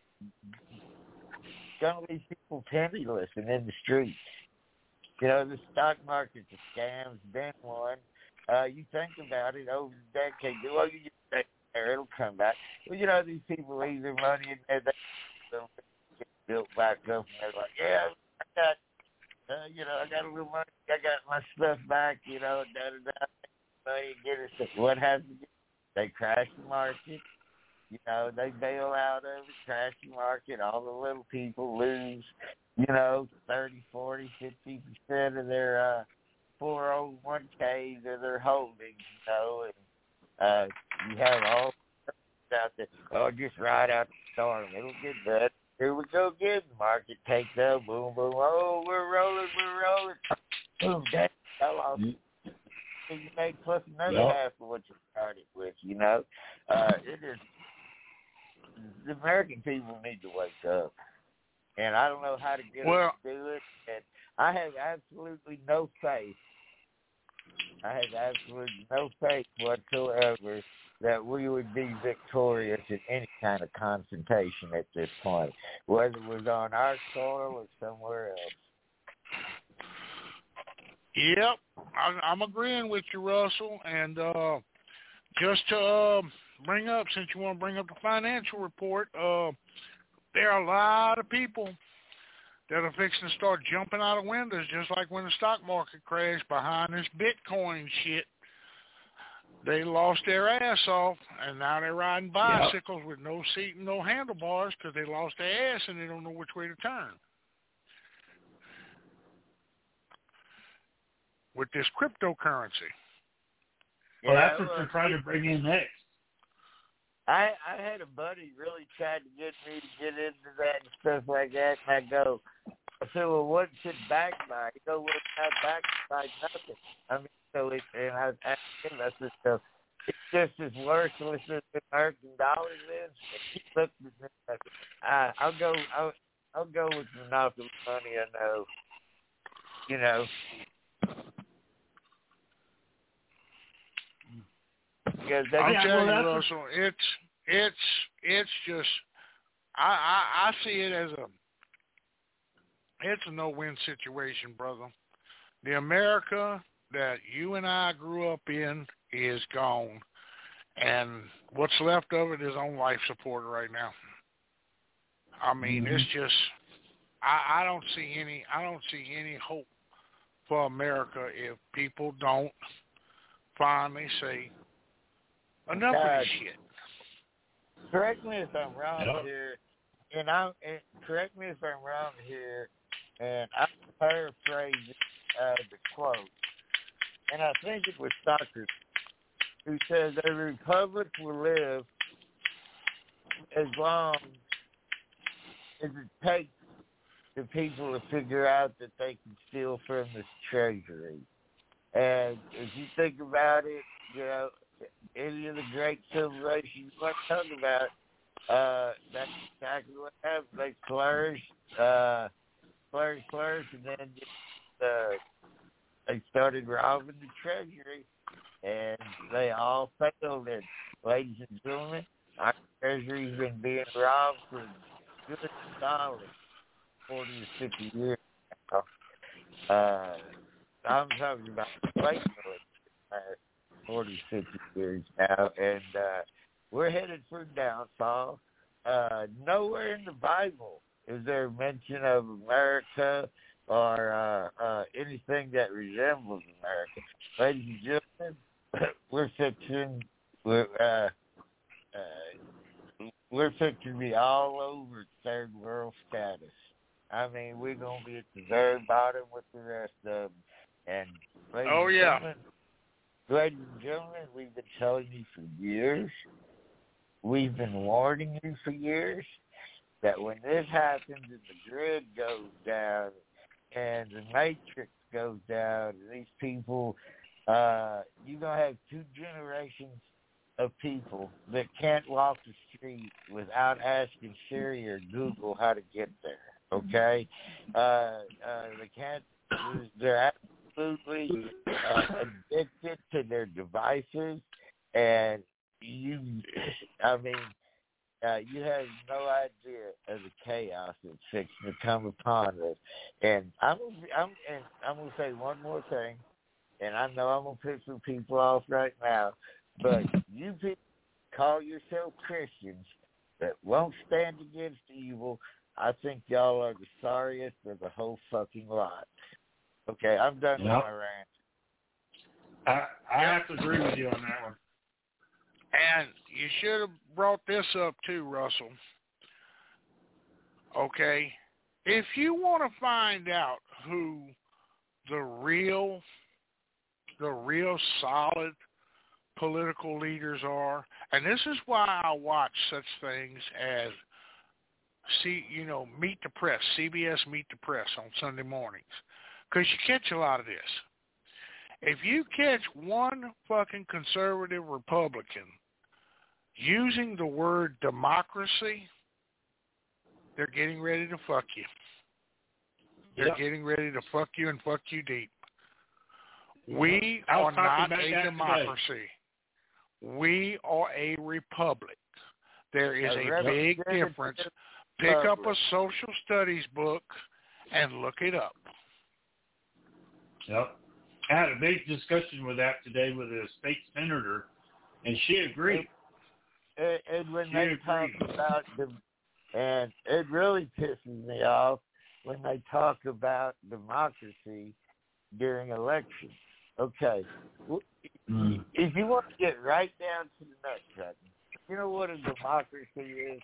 going to leave people penniless and in the streets. You know, the stock market's a scam's been one. Uh, you think about it over the decade, well, you just stay there, it'll come back. Well, you know, these people leave their money and they don't get built back up, and they're like, yeah, I got, uh, you know, I got a little money. I got my stuff back, you know, da da da. Money, get it. What happens? They crash the market. You know, they bail out of it, crash the market. All the little people lose, you know, thirty, forty, fifty percent of their uh, four oh one k's or their holdings, you know. And uh, you have all out there. Oh, just ride out the storm. It'll get better. Here we go again. The market takes up. Boom, boom. Oh, we're rolling. We're rolling. Boom, that fell off. Mm-hmm. You make plus another yep. half of what you started with, you know. Uh, it is. The American people need to wake up. And I don't know how to get well, them to do it. And I have absolutely no faith. I have absolutely no faith whatsoever that we would be victorious in any kind of confrontation at this point, whether it was on our soil or somewhere else. Yep, I'm, I'm agreeing with you, Russell. And uh, just to uh, bring up, since you want to bring up the financial report, uh, there are a lot of people that are fixing to start jumping out of windows, just like when the stock market crashed behind this Bitcoin shit. They lost their ass off, and now they're riding bicycles yep. with no seat and no handlebars because they lost their ass and they don't know which way to turn. With this cryptocurrency. Well, yeah, that's what well, they're trying to bring in next. I I had a buddy really tried to get me to get into that and stuff like that, and I go, I said, well, what's it backed by? He goes, well, it's not backed by nothing. I mean, so it, and I asked him, I said, so it's just as worthless as the American dollar is. And he looked at me and said, I, I'll go, I'll, I'll go with monopoly money. I know, you know. Because I'm yeah, telling well, you, Russell, it's it's it's just I, I I see it as a it's a no-win situation, brother. The America that you and I grew up in is gone, and what's left of it is on life support right now. I mean, mm-hmm. it's just I, I don't see any I don't see any hope for America if people don't finally say enough God, of this shit. Correct me if I'm wrong yep. here, and I and correct me if I'm wrong here, and I'm paraphrasing uh, the quote, and I think it was Socrates who says a republic will live as long as it takes the people to figure out that they can steal from this treasury. And if you think about it, you know, any of the great civilizations you want to talk about, uh, that's exactly what happened. They flourished, uh, flourished, flourished, and then just, uh, they started robbing the treasury, and they all failed. And ladies and gentlemen, our treasury's been being robbed for good solid forty to fifty years now. Uh, I'm talking about slavery. forty, fifty years now, and uh, we're headed for downfall. Uh, nowhere in the Bible is there mention of America or uh, uh, anything that resembles America. Ladies and gentlemen, we're fixing, we're, uh, uh, we're fixing to be all over third world status. I mean, we're going to be at the very bottom with the rest of them. And ladies oh, and yeah. gentlemen, Ladies and gentlemen, we've been telling you for years, we've been warning you for years, that when this happens and the grid goes down and the matrix goes down, and these people, uh, you're going to have two generations of people that can't walk the street without asking Siri or Google how to get there, okay? Uh, uh, they can't, they're absolutely uh, addicted to their devices, and you, I mean, uh, you have no idea of the chaos that's fixing to come upon us. And I'm, I'm, and I'm gonna say one more thing, and I know I'm gonna piss some people off right now, but you people call yourself Christians that won't stand against evil. I think y'all are the sorriest of the whole fucking lot. Okay, I'm done yep. with my rant. I, I have to agree with you on that one. And you should have brought this up too, Russell. Okay, if you want to find out who the real, the real solid political leaders are, and this is why I watch such things as, see, you know, Meet the Press, C B S Meet the Press on Sunday mornings. Because you catch a lot of this. If you catch one fucking conservative Republican using the word democracy, they're getting ready to fuck you. They're yep. getting ready to fuck you and fuck you deep. We are not a democracy. Today. We are a republic. There is a, a big difference. Pick up a social studies book and look it up. Yep. I had a big discussion with that today with a state senator, and she agreed. And, and when she they agreed. talk about the, And it really pisses me off when they talk about democracy during elections. Okay, mm. if you want to get right down to the nutcracker, you know what a democracy is?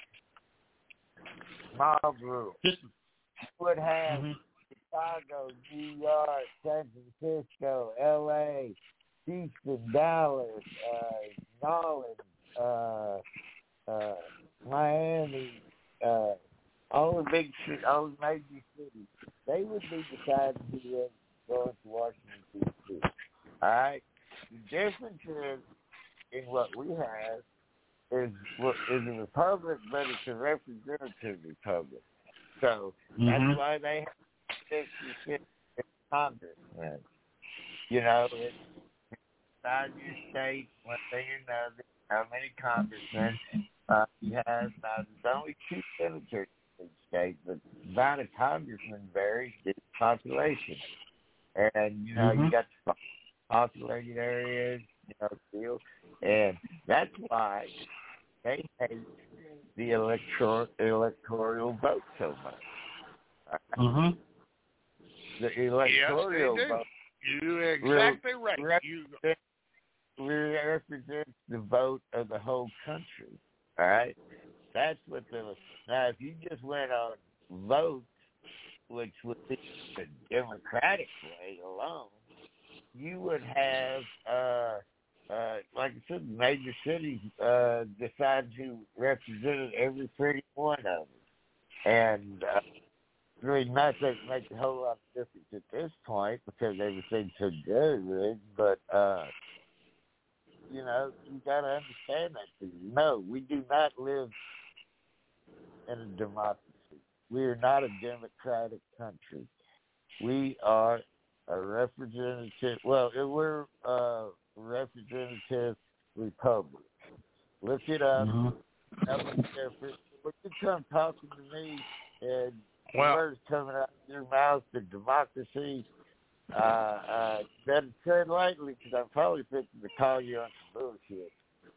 Mob rule. You would have mm-hmm. Chicago, New York, San Francisco, L A, Houston, Dallas, uh, New Orleans, uh, uh, Miami, uh, all the big cities, all the major cities. They would be deciding who was going to Washington, D C All right? The difference is in what we have is what is a republic, but it's a representative republic. So mm-hmm. that's why they have fifty-fifty in Congress. Right? You know, it's inside your state, one thing or another, how many congressmen uh, you have. Now, there's only two senators in each state, but the amount of congressmen varies due to population. And, you know, mm-hmm. you got the populated areas, you know, deal. And that's why they hate the electoral electoral vote so much. Mm-hmm. The electoral yes, vote. You're exactly right. Represents, you... represents the vote of the whole country. All right? That's what the... Now, if you just went on votes, which would be the Democratic way alone, you would have... Uh, Uh, like I said, major cities uh, decide who represented every pretty one of them. And uh, really not that it makes a whole lot of difference at this point because everything's so good, but, uh, you know, you got to understand that. No, we do not live in a democracy. We are not a democratic country. We are a representative, well, we're... Uh, representative republic. Look it up. Mm-hmm. When you come talking to me and well, words coming out of your mouth to democracy, uh, uh, better tread lightly because I'm probably fixing to call you on some bullshit.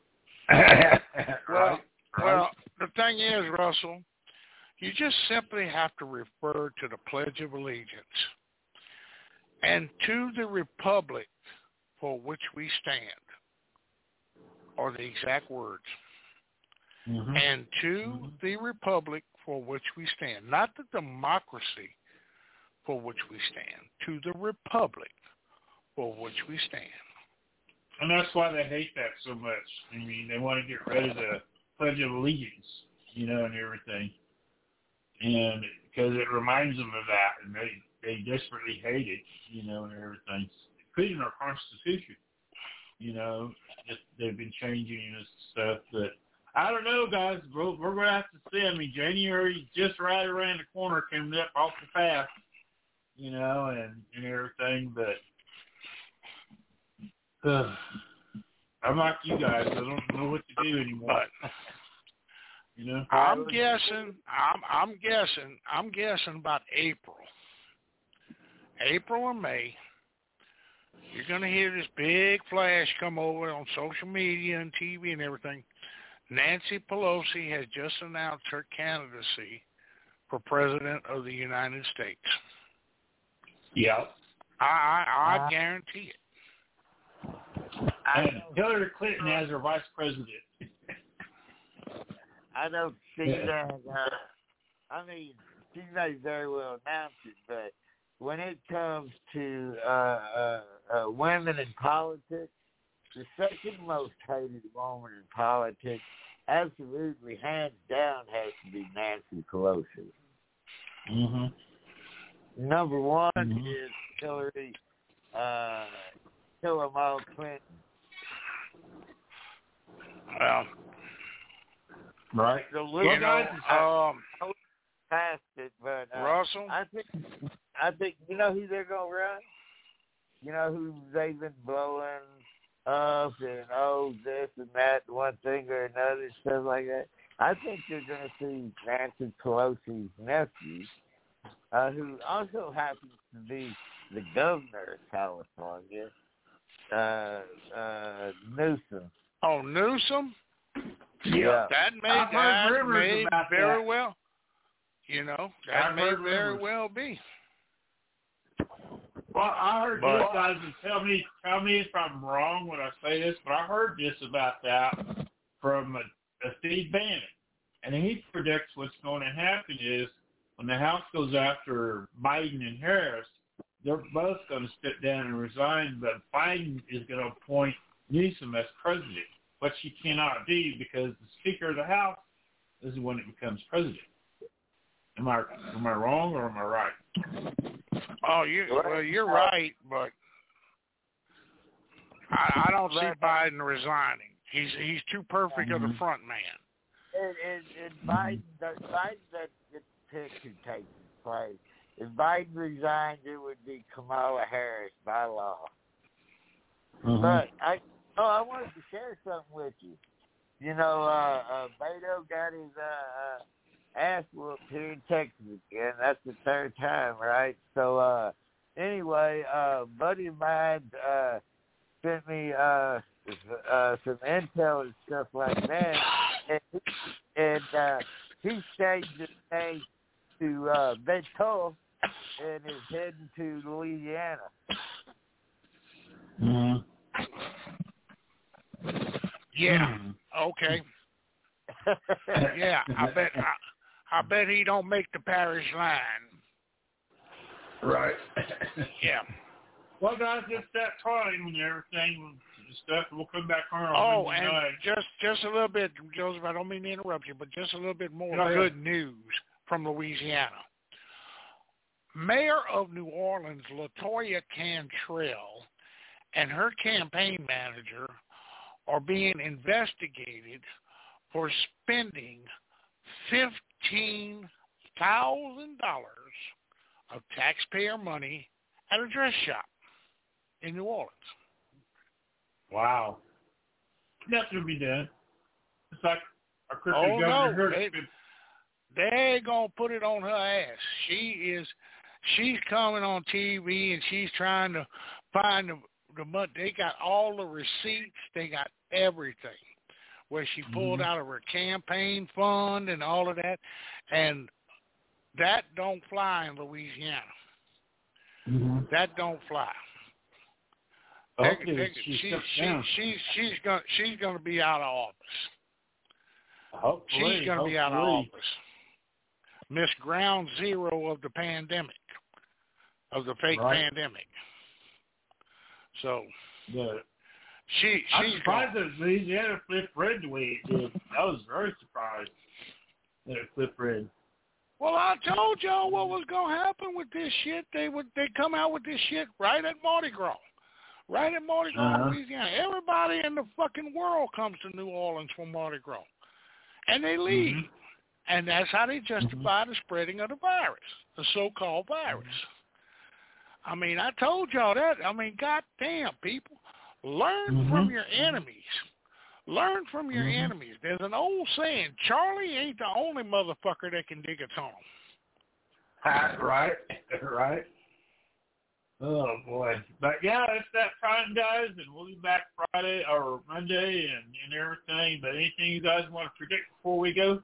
well, well, the thing is, Russell, you just simply have to refer to the Pledge of Allegiance and to the republic for which we stand, are the exact words. Mm-hmm. And to mm-hmm. the republic for which we stand, not the democracy for which we stand, to the republic for which we stand. And that's why they hate that so much. I mean, they want to get rid of the Pledge of Allegiance, you know, and everything. And because it reminds them of that, and they, they desperately hate it, you know, and everything. Including our Constitution, you know, just, they've been changing this stuff. But I don't know, guys. We're, we're going to have to see. I mean, January just right around the corner, coming up off the path, you know, and, and everything. But uh, I'm like you guys. I don't know what to do anymore. But, you know, I'm guessing. I'm I'm guessing. I'm guessing about April, April or May. You're going to hear this big flash come over on social media and T V and everything. Nancy Pelosi has just announced her candidacy for President of the United States. Yeah. I I, I uh, guarantee it. And Hillary Clinton as her vice president. I don't see yeah. that. Uh, I mean, she may very well announce it, but when it comes to uh, uh, uh, women in politics, the second most hated woman in politics, absolutely, hands down, has to be Nancy Pelosi. Mm-hmm. Number one mm-hmm. is Hillary, uh, Hillary Clinton. Well, right. So you know, um, past it, but uh, Russell, I think, I think you know who they're gonna run. You know who they've been blowing up and oh this and that, one thing or another, stuff like that. I think you're gonna see Nancy Pelosi's nephew, uh, who also happens to be the governor of California, uh, uh, Newsom. Oh, Newsom? Yeah, that may, that may very that. well. You know, that I've may heard very rumors. well be. Well, I heard But- this guys and tell me tell me if I'm wrong when I say this, but I heard this about that from a, a Steve Bannon, and he predicts what's going to happen is when the House goes after Biden and Harris, they're both going to sit down and resign, but Biden is going to appoint Newsom as president, which he cannot do because the Speaker of the House is the one that becomes president. Am I am I wrong or am I right? Oh, you well, you're right, but I, I don't see Biden resigning. He's he's too perfect of the front man. And, and, and Biden, Biden that the picture taking place. If Biden resigns, it would be Kamala Harris by law. Mm-hmm. But I, oh, I wanted to share something with you. You know, uh, uh, Beto got his uh, uh, ass whooped here in Texas again. That's the third time, right? So, uh, anyway, uh, a buddy of mine uh, sent me uh, uh, some intel and stuff like that, and, and uh, he changed his name to uh, Beto and is heading to Louisiana. Mm-hmm. Yeah. Okay. Yeah, I bet I, I bet he don't make the parish line. Right. Yeah. Well, guys, it's that time and everything and stuff. We'll come back on. Oh, Wednesday and night. just just a little bit, Joseph. I don't mean to interrupt you, but just a little bit more Go good ahead. news from Louisiana. Mayor of New Orleans, LaToya Cantrell, and her campaign manager are being investigated for spending fifteen thousand dollars of taxpayer money at a dress shop in New Orleans. Wow. Nothing to be done. It's like our Christian Oh, governor no. heard They, it. they're going to put it on her ass. She is, she's coming on T V and she's trying to find the, the money. They got all the receipts. They got everything. Where she pulled Mm-hmm. out of her campaign fund and all of that. And that don't fly in Louisiana. Mm-hmm. That don't fly. Okay, They- they- she she, stepped she, down. she's she's going she's going to be out of office. Hopefully, She's going to be out of hopefully. office. Miss Ground Zero of the pandemic, of the fake Right. pandemic. So The, she I'm she's surprised gone. that Louisiana flipped red the way it did. I was very surprised that it flipped red. Well, I told y'all what was going to happen with this shit. They would they come out with this shit right at Mardi Gras. Right at Mardi Gras, Uh-huh. Louisiana. Everybody in the fucking world comes to New Orleans for Mardi Gras. And they leave. Mm-hmm. And that's how they justify mm-hmm. the spreading of the virus, the so-called virus. Mm-hmm. I mean, I told y'all that. I mean, goddamn, people. Learn mm-hmm. from your enemies. Learn from your mm-hmm. enemies. There's an old saying, Charlie ain't the only motherfucker that can dig a tunnel. Right, right. Oh, boy. But, yeah, it's that time, guys, and we'll be back Friday or Monday and, and everything. But anything you guys want to predict before we go?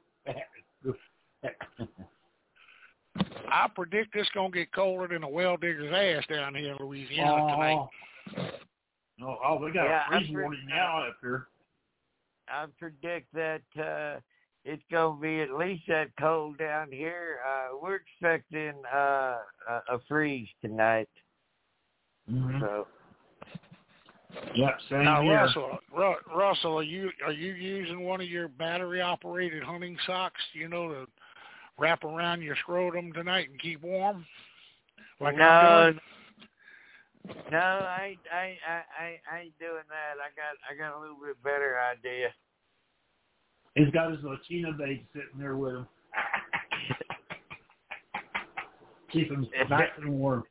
I predict it's going to get colder than a well-digger's ass down here in Louisiana oh. tonight. Oh, oh, we got yeah, a freeze I warning predict, now up here. I predict that uh, it's going to be at least that cold down here. Uh, we're expecting uh, a, a freeze tonight. Mm-hmm. So, yep, same now, here. Russell, Ru- Russell, are you are you using one of your battery-operated hunting socks? You know, to wrap around your scrotum tonight and keep warm. Like no, I'm doing? no, I ain't, I, ain't, I, ain't, I ain't doing that. I got, I got a little bit better idea. He's got his Latino babe sitting there with him. Keep him nice and warm.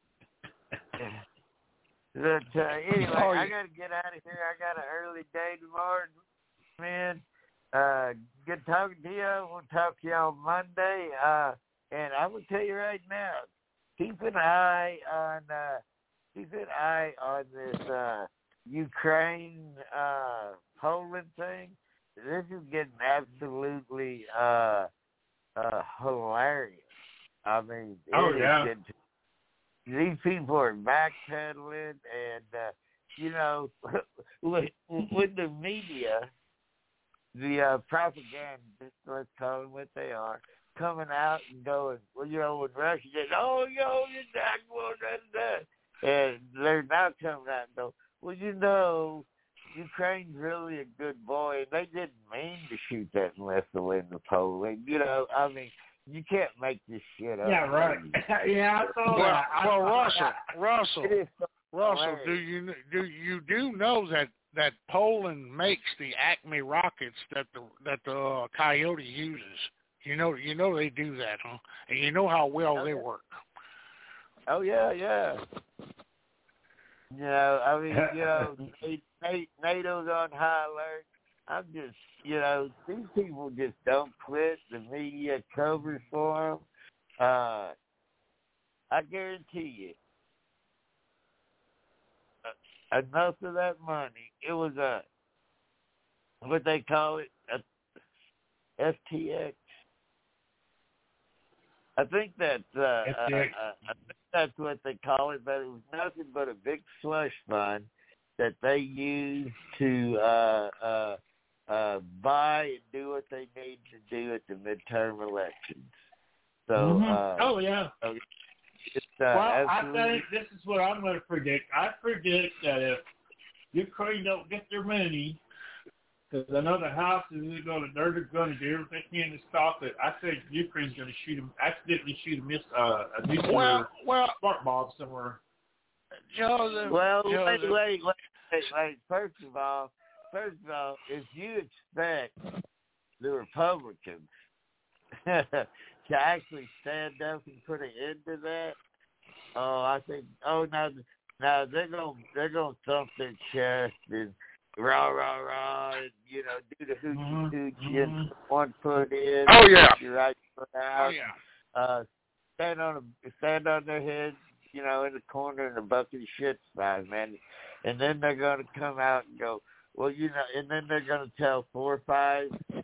But uh, anyway, oh, yeah. I got to get out of here. I got an early day tomorrow, man. Uh, good talking to you. We'll talk to you on Monday. Uh, and I will tell you right now, keep an eye on uh, keep an eye on this uh, Ukraine uh, Poland thing. This is getting absolutely uh, uh, hilarious. I mean, it oh yeah. is, these people are backpedaling, and uh, you know, with, with the media, the uh, propagandists, let's call them what they are, coming out and going, well, you know, when Russia says, oh, yo, you're not going to that, and they're now coming out and go, well, you know, Ukraine's really a good boy, and they didn't mean to shoot that missile into Poland. You know, I mean, you can't make this shit up. Yeah, right. yeah, I saw Well, that. I well saw Russell, that. Russell, It is so Russell, hilarious. do you do you do know that, that Poland makes the Acme rockets that the that the uh, Coyote uses? You know, you know they do that, huh? And you know how well Oh, they yeah. work. Oh, yeah, yeah. You know, I mean, you know, NATO's on high alert. I'm just, you know, these people just don't quit. The media covers for them. Uh, I guarantee you, uh, enough of that money, it was a, what they call it, a F T X. I think that, uh, uh, uh, I think that's what they call it, but it was nothing but a big slush fund that they used to uh, uh, uh, buy and do what they need to do at the midterm elections. So, mm-hmm. uh, oh yeah. So it's, uh, well, I absolutely... think this is what I'm going to predict. I predict that if Ukraine don't get their money, because I know the House is going to, they're going to do everything they can to stop it. I think Ukraine's going to shoot them, accidentally shoot a, miss, uh, a nuclear Well, well, spark bomb somewhere. Joseph. Well, Joseph. wait, wait, wait, wait, wait. First of all, first of all, if you expect the Republicans to actually stand up and put an end to that, oh, I think, oh, no, no, they're going, they're going to thump their chest and rah, rah, rah, and, you know, do the hoochie Mm-hmm. hoochie and one foot in, Oh, yeah. your right foot out. Oh, yeah. Uh, stand on a, stand on their heads, you know, in the corner in a bucket of shit size, man. And then they're going to come out and go, well, you know, and then they're going to tell four or five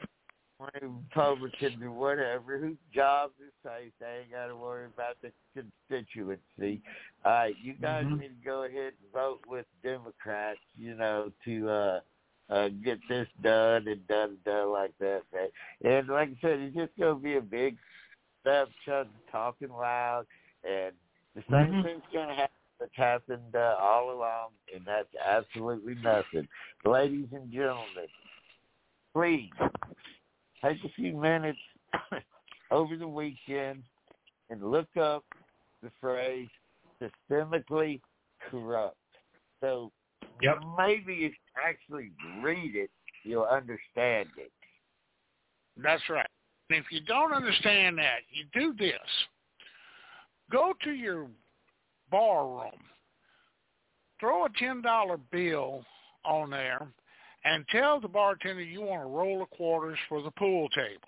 Republicans or whatever whose jobs are safe. They ain't got to worry about the constituency. All right, you guys mm-hmm. need to go ahead and vote with Democrats, you know, to uh, uh, get this done and done and done like that, man. And like I said, it's just going to be a big step, chunk, talking loud, and the same mm-hmm. thing's going to happen that's happened uh, all along, and that's absolutely nothing. Ladies and gentlemen, please take a few minutes over the weekend and look up the phrase systemically corrupt. So yep. maybe if you actually read it, you'll understand it. That's right. And if you don't understand that, you do this. Go to your bar room, throw a ten dollar bill on there, and tell the bartender you want a roll of quarters for the pool table.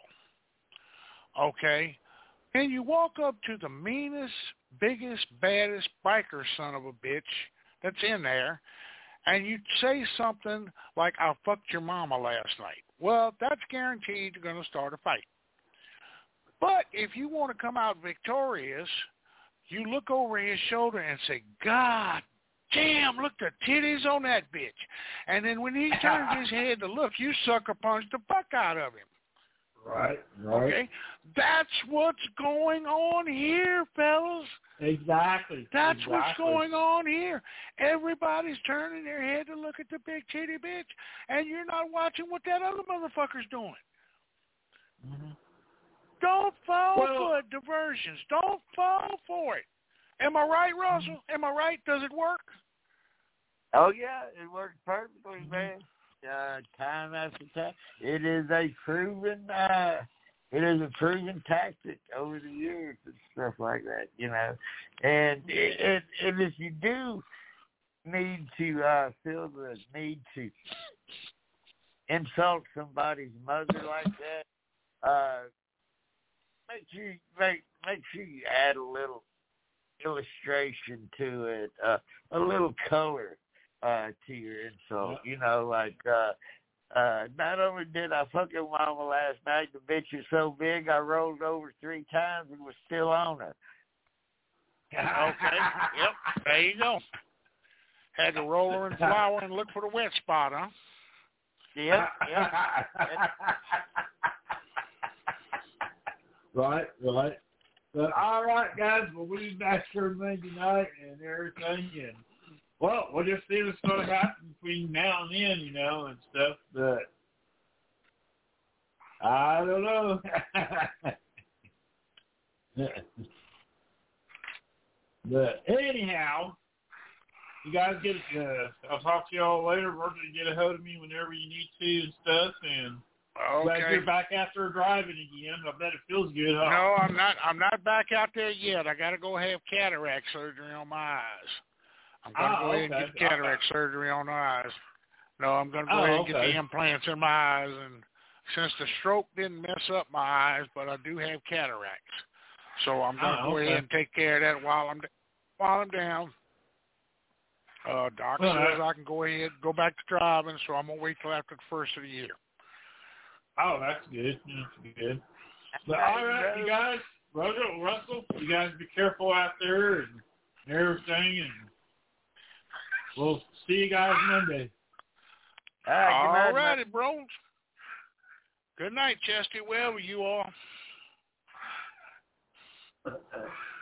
Okay? And you walk up to the meanest, biggest, baddest biker son of a bitch that's in there, and you say something like, I fucked your mama last night. Well, that's guaranteed you're going to start a fight. But if you want to come out victorious, you look over his shoulder and say, God damn, look, the titties on that bitch. And then when he turns his head to look, you sucker punch the fuck out of him. Right, right. Okay? That's what's going on here, fellas. Exactly. That's exactly. what's going on here. Everybody's turning their head to look at the big titty bitch, and you're not watching what that other motherfucker's doing. Mm-hmm. Don't fall well, for diversions. Don't fall for it. Am I right, Russell? Am I right? Does it work? Oh, yeah, it works perfectly, man. Uh, time after time. It is a proven, uh, it is a proven tactic over the years and stuff like that, you know. And, it, and if you do need to uh, feel the need to insult somebody's mother like that, uh, make sure make make sure you add a little illustration to it, uh, a little color uh, to your insult. You know, like uh, Uh, not only did I fuck your mama last night, the bitch is so big I rolled over three times and was still on her. Okay. Yep. There you go. Had to roll her in flour and look for the wet spot, huh? Yep. Yep. Right, right. But all right, guys. Well, we'll be back here Monday night and everything, and well, we'll just see what's going to happen between now and then, you know, and stuff. But I don't know. But anyhow, you guys get. Uh, I'll talk to y'all later. We're going to get a hold of me whenever you need to and stuff, and. Okay. Glad you're back after driving again. I bet it feels good, huh? No, I'm not. I'm not back out there yet. I got to go have cataract surgery on my eyes. I'm going to oh, go ahead okay. and get cataract okay. surgery on my eyes. No, I'm going to go oh, ahead and okay. get the implants in my eyes. And since the stroke didn't mess up my eyes, but I do have cataracts, so I'm going to oh, go okay. ahead and take care of that while I'm while I'm down. Uh, doc well, says I can go ahead and go back to driving, so I'm going to wait till after the first of the year. Oh, that's good. That's good. But all right, you guys, Russell, Russell, you guys be careful out there and everything, and we'll see you guys Monday. All right, all righty, bro. Good night, Chesty. Well, you all.